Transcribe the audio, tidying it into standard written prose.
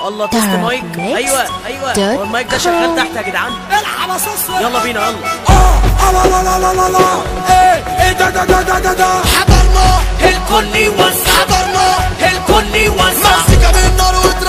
الله تست مايك. ايوه هو المايك ده شغال تحت يا جدعان. العب يا صاصا. يلا بينا يلا. لا لا لا لا لا ايه ده حضرنا الكل يوزع، حضرنا الكل يوزع، مزيكا بالنار